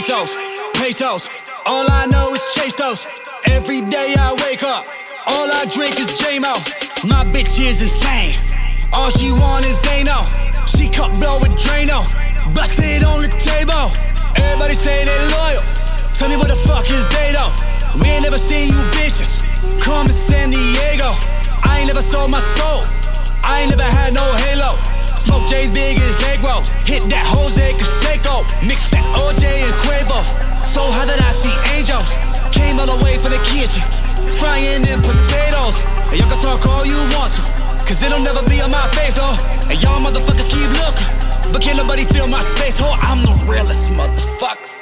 pesos. All I know is chase those. Every day I wake up, all I drink is J-Mo. My bitch is insane, all she want is Zano. She cup blow with Drano, bust it on the table. Everybody say they loyal, tell me what the fuck is they though? We ain't never seen you bitches come to San Diego. I ain't never sold my soul, I ain't never had no halo. Smoke J's big as egg rolls, hit that Jose Canseco, mix that OJ and Quavo. So how did I see angels? Came all the way from the kitchen, frying them potatoes. And y'all can talk all you want to, cause it'll never be on my face though. And y'all motherfuckers keep looking, but can't nobody feel my space. Oh, I'm the realest motherfucker.